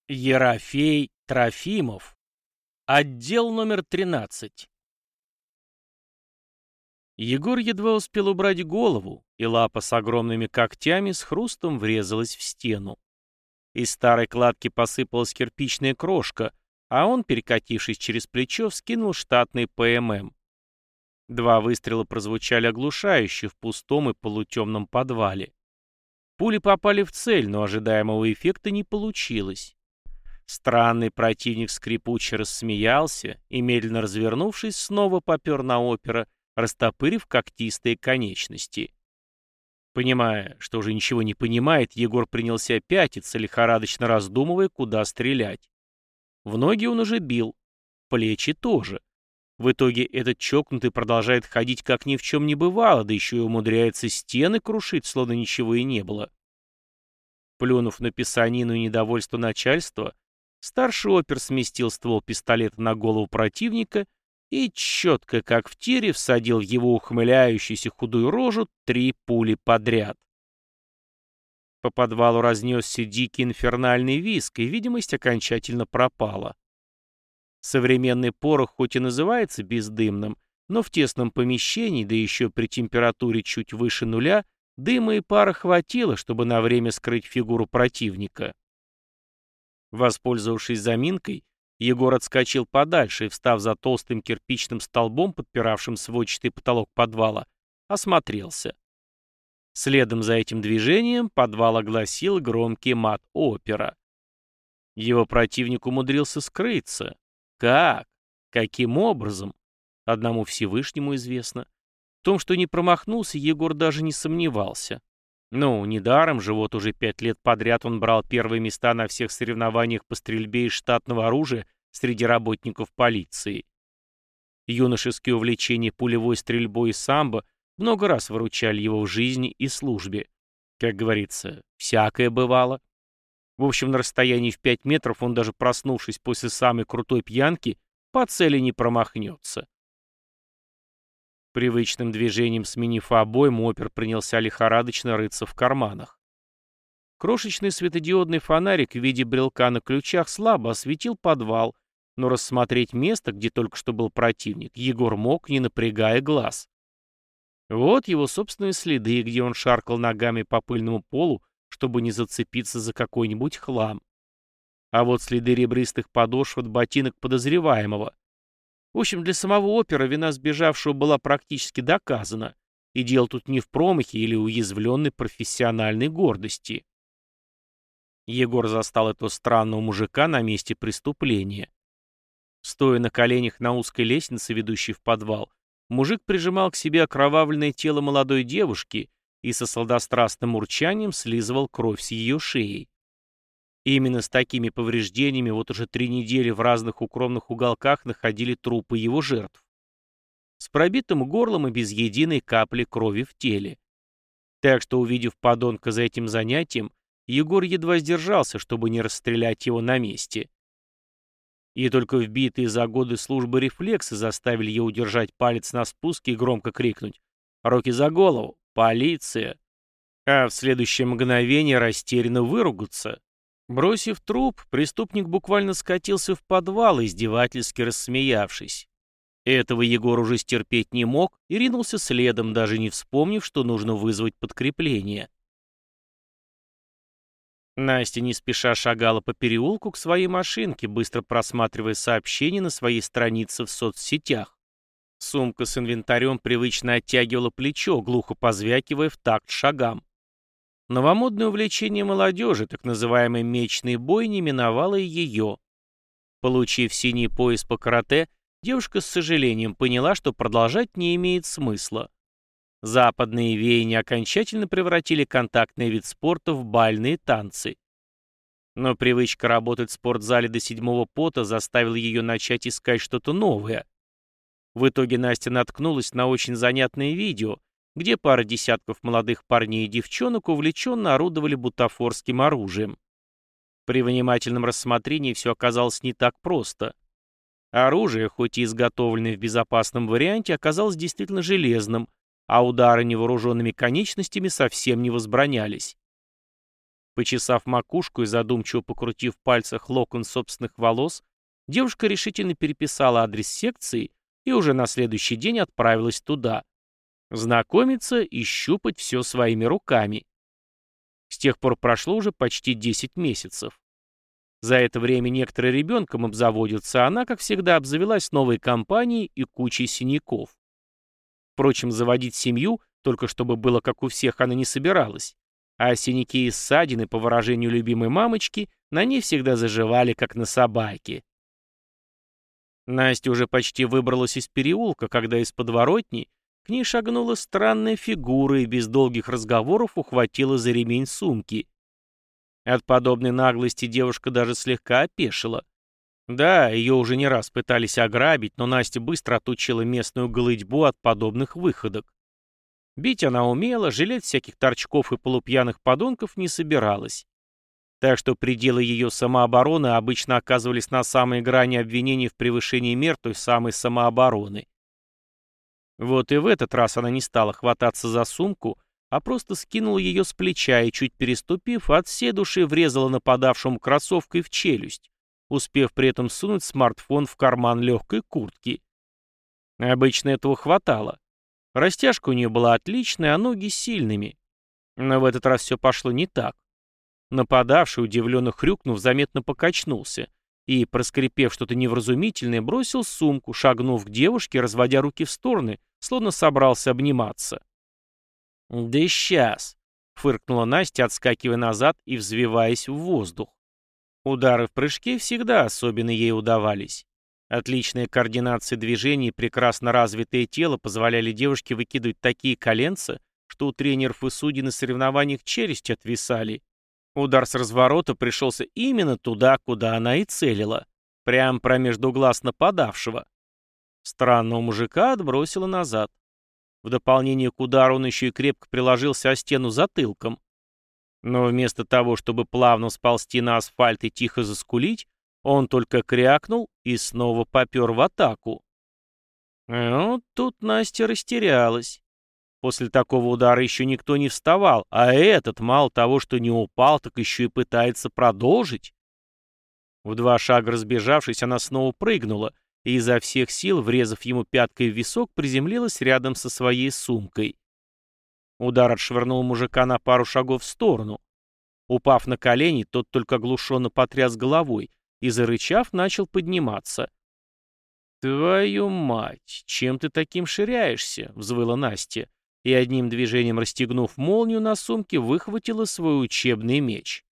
Ерофей Трофимов. Отдел номер 13. Егор едва успел убрать голову, и лапа с огромными когтями с хрустом врезалась в стену. Из старой кладки посыпалась кирпичная крошка, а он, перекатившись через плечо, вскинул штатный ПММ. Два выстрела прозвучали оглушающе в пустом и полутемном подвале. Пули попали в цель, но ожидаемого эффекта не получилось. Странный противник скрипуче рассмеялся и, медленно развернувшись, снова попер на опера, растопырив когтистые конечности. Понимая, что уже ничего не понимает, Егор принялся пятиться, лихорадочно раздумывая, куда стрелять. В ноги он уже бил, в плечи тоже. В итоге этот чокнутый продолжает ходить, как ни в чем не бывало, да еще и умудряется стены крушить, словно ничего и не было. Плюнув на писанину и недовольство начальства, старший опер сместил ствол пистолета на голову противника и, четко как в тире, всадил в его ухмыляющуюся худую рожу 3 пули подряд. По подвалу разнесся дикий инфернальный визг, и видимость окончательно пропала. Современный порох хоть и называется бездымным, но в тесном помещении, да еще при температуре чуть выше нуля, дыма и пара хватило, чтобы на время скрыть фигуру противника. Воспользовавшись заминкой, Егор отскочил подальше и, встав за толстым кирпичным столбом, подпиравшим сводчатый потолок подвала, осмотрелся. Следом за этим движением подвал огласил громкий мат опера. Его противник умудрился скрыться. Как? Каким образом? Одному Всевышнему известно. В том, что не промахнулся, Егор даже не сомневался. Ну, недаром же вот уже 5 лет подряд он брал первые места на всех соревнованиях по стрельбе из штатного оружия среди работников полиции. Юношеские увлечения пулевой стрельбой и самбо много раз выручали его в жизни и службе. Как говорится, всякое бывало. В общем, на расстоянии в 5 метров он, даже проснувшись после самой крутой пьянки, по цели не промахнется. Привычным движением сменив обойму, опер принялся лихорадочно рыться в карманах. Крошечный светодиодный фонарик в виде брелка на ключах слабо осветил подвал, но рассмотреть место, где только что был противник, Егор мог, не напрягая глаз. Вот его собственные следы, где он шаркал ногами по пыльному полу, чтобы не зацепиться за какой-нибудь хлам. А вот следы ребристых подошв от ботинок подозреваемого. В общем, для самого опера вина сбежавшего была практически доказана, и дело тут не в промахе или уязвленной профессиональной гордости. Егор застал этого странного мужика на месте преступления. Стоя на коленях на узкой лестнице, ведущей в подвал, мужик прижимал к себе окровавленное тело молодой девушки и со сладострастным урчанием слизывал кровь с ее шеи. Именно с такими повреждениями вот уже 3 недели в разных укромных уголках находили трупы его жертв. С пробитым горлом и без единой капли крови в теле. Так что, увидев подонка за этим занятием, Егор едва сдержался, чтобы не расстрелять его на месте. И только вбитые за годы службы рефлексы заставили его удержать палец на спуске и громко крикнуть: «Руки за голову! Полиция!» А в следующее мгновение растерянно выругаться. Бросив труп, преступник буквально скатился в подвал, издевательски рассмеявшись. Этого Егор уже стерпеть не мог и ринулся следом, даже не вспомнив, что нужно вызвать подкрепление. Настя не спеша шагала по переулку к своей машинке, быстро просматривая сообщения на своей странице в соцсетях. Сумка с инвентарем привычно оттягивала плечо, глухо позвякивая в такт шагам. Новомодное увлечение молодежи, так называемый мечный бой, не миновало и ее. Получив синий пояс по карате, девушка с сожалением поняла, что продолжать не имеет смысла. Западные веяния окончательно превратили контактный вид спорта в бальные танцы. Но привычка работать в спортзале до седьмого пота заставила ее начать искать что-то новое. В итоге Настя наткнулась на очень занятное видео, где пара десятков молодых парней и девчонок увлеченно орудовали бутафорским оружием. При внимательном рассмотрении все оказалось не так просто. Оружие, хоть и изготовленное в безопасном варианте, оказалось действительно железным, а удары невооруженными конечностями совсем не возбранялись. Почесав макушку и задумчиво покрутив в пальцах локон собственных волос, девушка решительно переписала адрес секции и уже на следующий день отправилась туда. Знакомиться и щупать все своими руками. С тех пор прошло уже почти 10 месяцев. За это время некоторые ребенком обзаводятся, а она, как всегда, обзавелась новой компанией и кучей синяков. Впрочем, заводить семью, только чтобы было как у всех, она не собиралась. А синяки и ссадины, по выражению любимой мамочки, на ней всегда заживали, как на собаке. Настя уже почти выбралась из переулка, когда из подворотни к ней шагнула странная фигура и без долгих разговоров ухватила за ремень сумки. От подобной наглости девушка даже слегка опешила. Да, ее уже не раз пытались ограбить, но Настя быстро отучила местную голытьбу от подобных выходок. Бить она умела, жалеть всяких торчков и полупьяных подонков не собиралась. Так что пределы ее самообороны обычно оказывались на самой грани обвинений в превышении мер той самой самообороны. Вот и в этот раз она не стала хвататься за сумку, а просто скинула ее с плеча и, чуть переступив, от всей души врезала нападавшему кроссовкой в челюсть, успев при этом сунуть смартфон в карман легкой куртки. Обычно этого хватало. Растяжка у нее была отличная, а ноги сильными. Но в этот раз все пошло не так. Нападавший, удивленно хрюкнув, заметно покачнулся и, проскрипев что-то невразумительное, бросил сумку, шагнув к девушке, разводя руки в стороны, словно собрался обниматься. «Да и сейчас!» — фыркнула Настя, отскакивая назад и взвиваясь в воздух. Удары в прыжке всегда особенно ей удавались. Отличная координация движений и прекрасно развитое тело позволяли девушке выкидывать такие коленца, что у тренеров и судей на соревнованиях челюсти отвисали. Удар с разворота пришелся именно туда, куда она и целила. Прямо промежду глаз нападавшего. Странного мужика отбросило назад. В дополнение к удару он еще и крепко приложился о стену затылком. Но вместо того, чтобы плавно сползти на асфальт и тихо заскулить, он только крякнул и снова попер в атаку. Вот тут Настя растерялась. После такого удара еще никто не вставал, а этот, мало того, что не упал, так еще и пытается продолжить. В 2 шага разбежавшись, она снова прыгнула и изо всех сил, врезав ему пяткой в висок, приземлилась рядом со своей сумкой. Удар отшвырнул мужика на пару шагов в сторону. Упав на колени, тот только оглушенно потряс головой и, зарычав, начал подниматься. «Твою мать, чем ты таким ширяешься?» — взвыла Настя, и одним движением расстегнув молнию на сумке, выхватила свой учебный меч.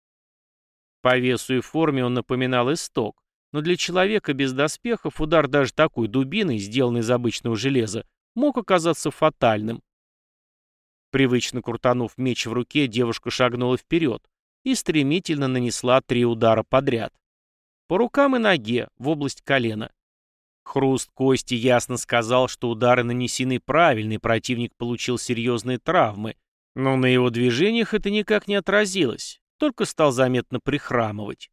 По весу и форме он напоминал исток, но для человека без доспехов удар даже такой дубиной, сделанной из обычного железа, мог оказаться фатальным. Привычно крутанув меч в руке, девушка шагнула вперед и стремительно нанесла 3 удара подряд. По рукам и ноге, в область колена. Хруст кости ясно сказал, что удары нанесены правильно, и противник получил серьезные травмы, но на его движениях это никак не отразилось, только стал заметно прихрамывать.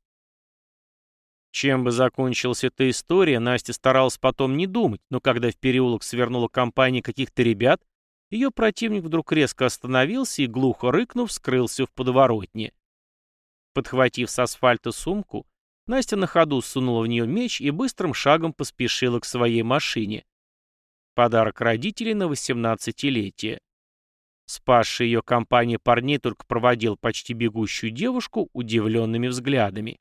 Чем бы закончилась эта история, Настя старалась потом не думать, но когда в переулок свернула компания каких-то ребят, ее противник вдруг резко остановился и, глухо рыкнув, скрылся в подворотне. Подхватив с асфальта сумку, Настя на ходу сунула в нее меч и быстрым шагом поспешила к своей машине. Подарок родителей на 18-летие. Спасшая ее компания парней только проводил почти бегущую девушку удивленными взглядами.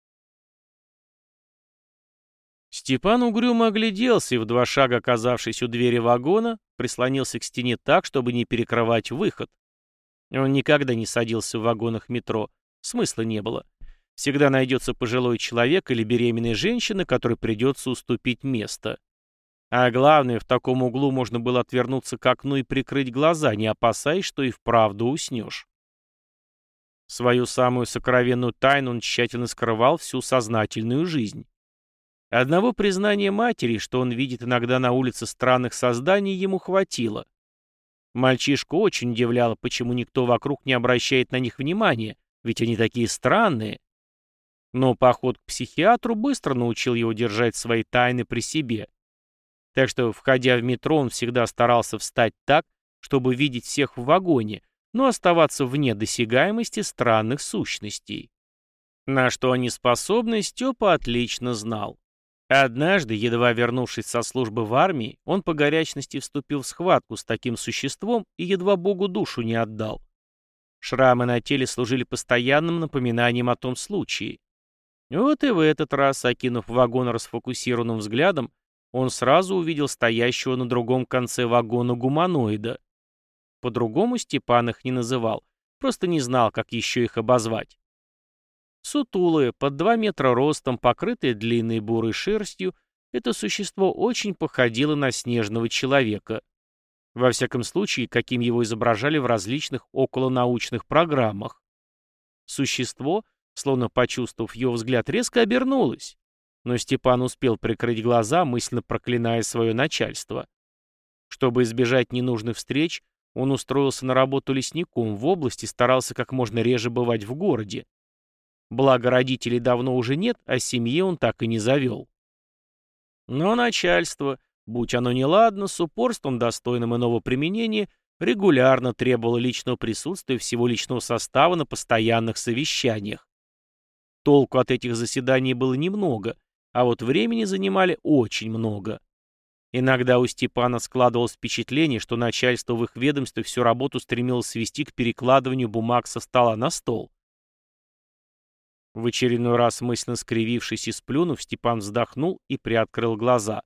Степан угрюмо огляделся и, в 2 шага оказавшись у двери вагона, прислонился к стене так, чтобы не перекрывать выход. Он никогда не садился в вагонах метро, смысла не было. Всегда найдется пожилой человек или беременная женщина, которой придется уступить место. А главное, в таком углу можно было отвернуться к окну и прикрыть глаза, не опасаясь, что и вправду уснешь. Свою самую сокровенную тайну он тщательно скрывал всю сознательную жизнь. Одного признания матери, что он видит иногда на улице странных созданий, ему хватило. Мальчишку очень удивляло, почему никто вокруг не обращает на них внимания, ведь они такие странные. Но поход к психиатру быстро научил его держать свои тайны при себе. Так что, входя в метро, он всегда старался встать так, чтобы видеть всех в вагоне, но оставаться вне досягаемости странных сущностей. На что они способны, Степа отлично знал. Однажды, едва вернувшись со службы в армии, он по горячности вступил в схватку с таким существом и едва Богу душу не отдал. Шрамы на теле служили постоянным напоминанием о том случае. Вот и в этот раз, окинув вагон расфокусированным взглядом, он сразу увидел стоящего на другом конце вагона гуманоида. По-другому Степан их не называл, просто не знал, как еще их обозвать. Сутулое, под 2 метра ростом, покрытое длинной бурой шерстью, это существо очень походило на снежного человека. Во всяком случае, каким его изображали в различных околонаучных программах. Существо, словно почувствовав его взгляд, резко обернулось. Но Степан успел прикрыть глаза, мысленно проклиная свое начальство. Чтобы избежать ненужных встреч, он устроился на работу лесником в области, старался как можно реже бывать в городе. Благо родителей давно уже нет, а семье он так и не завел. Но начальство, будь оно неладно, с упорством, достойным иного применения, регулярно требовало личного присутствия всего личного состава на постоянных совещаниях. Толку от этих заседаний было немного, а вот времени занимали очень много. Иногда у Степана складывалось впечатление, что начальство в их ведомстве всю работу стремилось свести к перекладыванию бумаг со стола на стол. В очередной раз мысленно скривившись и сплюнув, Степан вздохнул и приоткрыл глаза.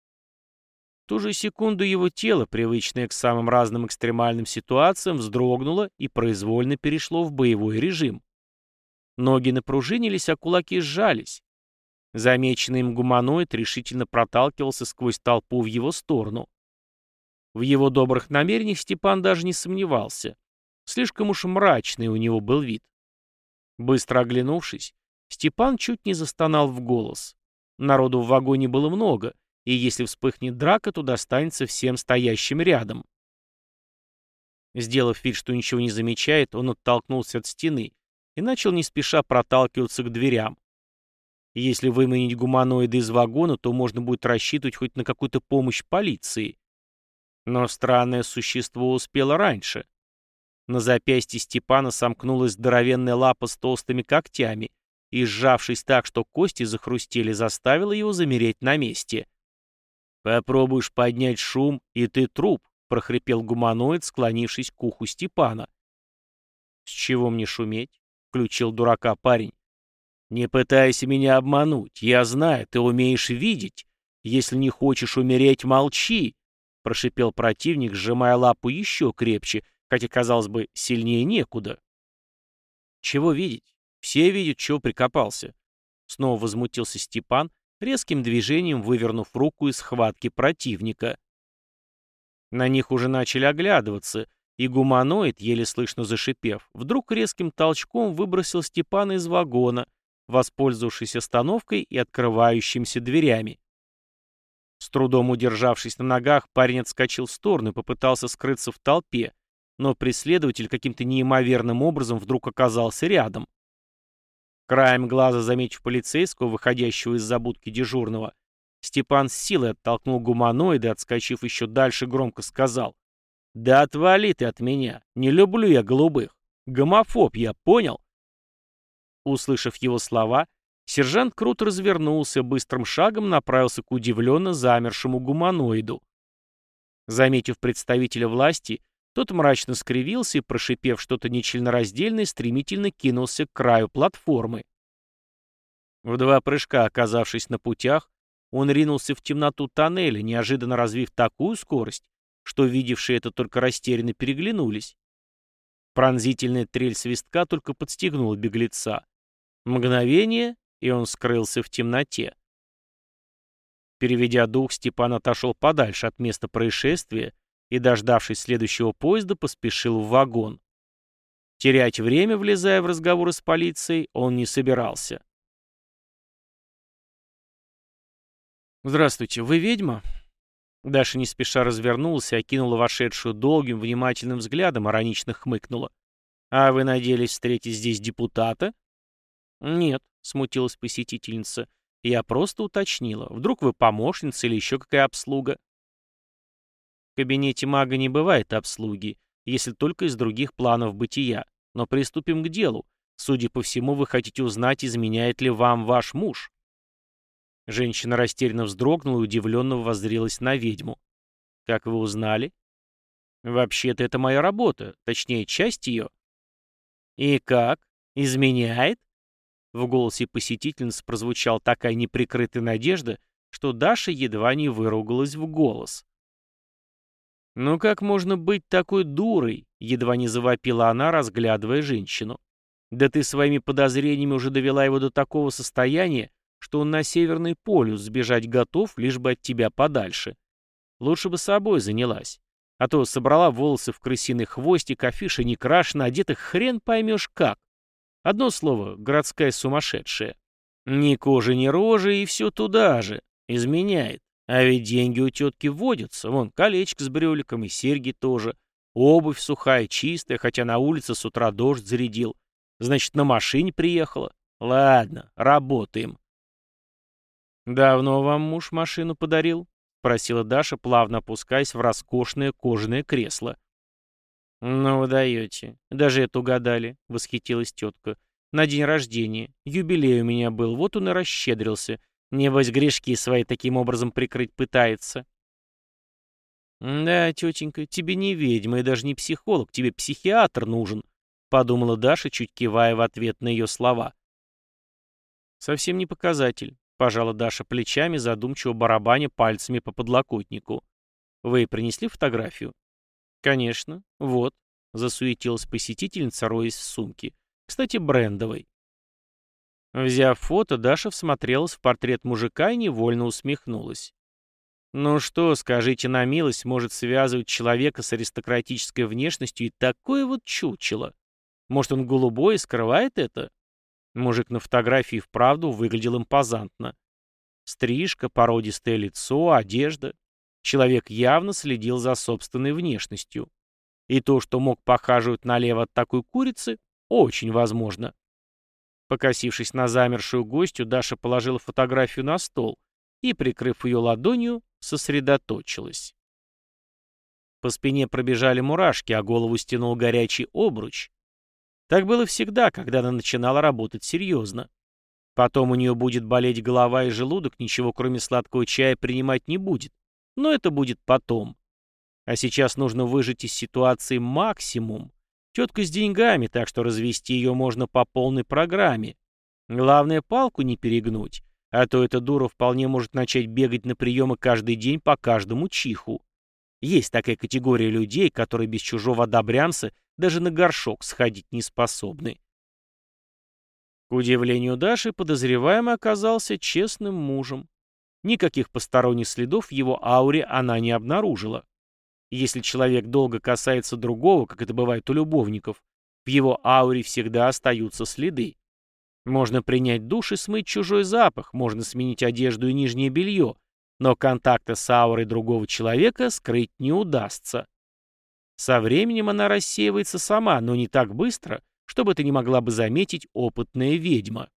В ту же секунду его тело, привычное к самым разным экстремальным ситуациям, вздрогнуло и произвольно перешло в боевой режим. Ноги напружинились, а кулаки сжались. Замеченный им гуманоид решительно проталкивался сквозь толпу в его сторону. В его добрых намерениях Степан даже не сомневался. Слишком уж мрачный у него был вид. Быстро оглянувшись, Степан чуть не застонал в голос. Народу в вагоне было много, и если вспыхнет драка, то достанется всем стоящим рядом. Сделав вид, что ничего не замечает, он оттолкнулся от стены и начал не спеша проталкиваться к дверям. Если выманить гуманоида из вагона, то можно будет рассчитывать хоть на какую-то помощь полиции. Но странное существо успело раньше. На запястье Степана сомкнулась здоровенная лапа с толстыми когтями и, сжавшись так, что кости захрустели, заставила его замереть на месте. «Попробуешь поднять шум, и ты труп», — прохрипел гуманоид, склонившись к уху Степана. «С чего мне шуметь?» — включил дурака парень. «Не пытайся меня обмануть. Я знаю, ты умеешь видеть. Если не хочешь умереть, молчи», — прошипел противник, сжимая лапу еще крепче, хотя, казалось бы, сильнее некуда. «Чего видеть? Все видят, чего прикопался». Снова возмутился Степан, резким движением вывернув руку из схватки противника. На них уже начали оглядываться, и гуманоид, еле слышно зашипев, вдруг резким толчком выбросил Степана из вагона, воспользовавшись остановкой и открывающимися дверями. С трудом удержавшись на ногах, парень отскочил в сторону и попытался скрыться в толпе, но преследователь каким-то неимоверным образом вдруг оказался рядом. Краем глаза заметив полицейского, выходящего из-за будки дежурного, Степан с силой оттолкнул гуманоида и, отскочив еще дальше, громко сказал: «Да отвали ты от меня, не люблю я голубых, гомофоб я, понял?» Услышав его слова, сержант круто развернулся, быстрым шагом направился к удивленно замершему гуманоиду. Заметив представителя власти, тот мрачно скривился и, прошипев что-то нечленораздельное, стремительно кинулся к краю платформы. В 2 прыжка, оказавшись на путях, он ринулся в темноту тоннеля, неожиданно развив такую скорость, что видевшие это только растерянно переглянулись. Пронзительная трель свистка только подстегнула беглеца. Мгновение, и он скрылся в темноте. Переведя дух, Степан отошел подальше от места происшествия и, дождавшись следующего поезда, поспешил в вагон. Терять время, влезая в разговоры с полицией, он не собирался. «Здравствуйте, вы ведьма?» Даша не спеша развернулась и окинула вошедшую долгим, внимательным взглядом, иронично хмыкнула. «А вы надеялись встретить здесь депутата?» «Нет», — смутилась посетительница, — «я просто уточнила. Вдруг вы помощница или еще какая обслуга?» В кабинете мага не бывает обслуги, если только из других планов бытия. Но приступим к делу. Судя по всему, вы хотите узнать, изменяет ли вам ваш муж». Женщина растерянно вздрогнула и удивленно воззрелась на ведьму. «Как вы узнали?» «Вообще-то это моя работа, точнее, часть ее». «И как? Изменяет?» В голосе посетительницы прозвучала такая неприкрытая надежда, что Даша едва не выругалась в голос. «Ну как можно быть такой дурой?» — едва не завопила она, разглядывая женщину. «Да ты своими подозрениями уже довела его до такого состояния, что он на Северный полюс сбежать готов, лишь бы от тебя подальше. Лучше бы собой занялась. А то собрала волосы в крысиный хвостик, афиши не крашены, одетых хрен поймешь как. Одно слово — городская сумасшедшая. Ни кожи, ни рожи, и все туда же. Изменяет. А ведь деньги у тетки водятся. Вон, колечко с брюликом и серьги тоже. Обувь сухая, чистая, хотя на улице с утра дождь зарядил. Значит, на машине приехала. Ладно, работаем. «Давно вам муж машину подарил?» — спросила Даша, плавно опускаясь в роскошное кожаное кресло. «Ну вы даете. Даже это угадали», — восхитилась тетка. «На день рождения. Юбилей у меня был, вот он и расщедрился. Небось, грешки свои таким образом прикрыть пытается». «Да, тетенька, тебе не ведьма и даже не психолог, тебе психиатр нужен», — подумала Даша, чуть кивая в ответ на ее слова. «Совсем не показатель», — пожала Даша плечами, задумчиво барабаня пальцами по подлокотнику. «Вы принесли фотографию?» «Конечно. Вот», — засуетилась посетительница, роясь в сумке. «Кстати, брендовой». Взяв фото, Даша всмотрелась в портрет мужика и невольно усмехнулась. «Ну что, скажите на милость, может связывать человека с аристократической внешностью и такое вот чучело? Может, он голубой и скрывает это?» Мужик на фотографии вправду выглядел импозантно. Стрижка, породистое лицо, одежда. Человек явно следил за собственной внешностью. И то, что мог похаживать налево от такой курицы, очень возможно. Покосившись на замершую гостью, Даша положила фотографию на стол и, прикрыв ее ладонью, сосредоточилась. По спине пробежали мурашки, а голову стянул горячий обруч. Так было всегда, когда она начинала работать серьезно. Потом у нее будет болеть голова и желудок, ничего кроме сладкого чая принимать не будет. Но это будет потом. А сейчас нужно выжать из ситуации максимум. Тетка с деньгами, так что развести ее можно по полной программе. Главное, палку не перегнуть, а то эта дура вполне может начать бегать на приемы каждый день по каждому чиху. Есть такая категория людей, которые без чужого одобрямса даже на горшок сходить не способны. К удивлению Даши, подозреваемый оказался честным мужем. Никаких посторонних следов в его ауре она не обнаружила. Если человек долго касается другого, как это бывает у любовников, в его ауре всегда остаются следы. Можно принять душ и смыть чужой запах, можно сменить одежду и нижнее белье, но контакта с аурой другого человека скрыть не удастся. Со временем она рассеивается сама, но не так быстро, чтобы это не могла бы заметить опытная ведьма.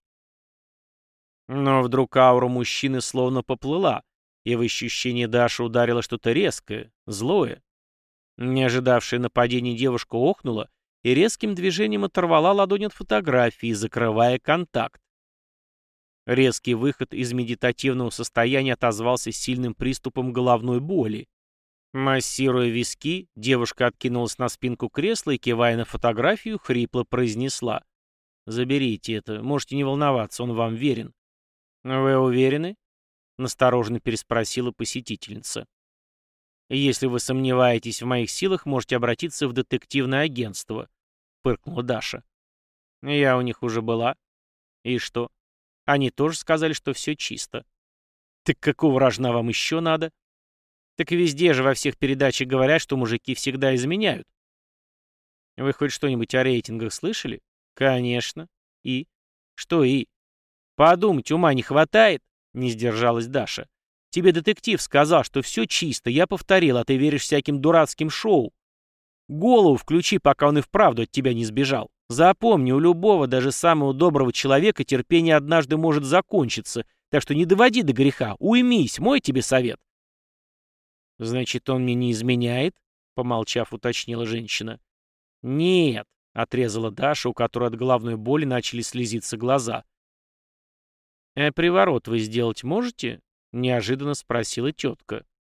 Но вдруг аура мужчины словно поплыла, и в ощущение Даши ударило что-то резкое, злое. Не ожидавшая нападения девушка охнула и резким движением оторвала ладонь от фотографии, закрывая контакт. Резкий выход из медитативного состояния отозвался сильным приступом головной боли. Массируя виски, девушка откинулась на спинку кресла и, кивая на фотографию, хрипло произнесла: «Заберите это, можете не волноваться, он вам верен». «Вы уверены?» — настороженно переспросила посетительница. «Если вы сомневаетесь в моих силах, можете обратиться в детективное агентство», — фыркнула Даша. «Я у них уже была». «И что? Они тоже сказали, что все чисто». «Так какого рожна вам еще надо?» «Так везде же во всех передачах говорят, что мужики всегда изменяют». «Вы хоть что-нибудь о рейтингах слышали?» «Конечно. И?» «Что и?» «Подумать, ума не хватает?» — не сдержалась Даша. «Тебе детектив сказал, что все чисто, я повторил, а ты веришь всяким дурацким шоу. Голову включи, пока он и вправду от тебя не сбежал. Запомни, у любого, даже самого доброго человека терпение однажды может закончиться, так что не доводи до греха, уймись, мой тебе совет». «Значит, он мне не изменяет?» — помолчав, уточнила женщина. «Нет», — отрезала Даша, у которой от головной боли начали слезиться глаза. «А приворот вы сделать можете?» — неожиданно спросила тетка.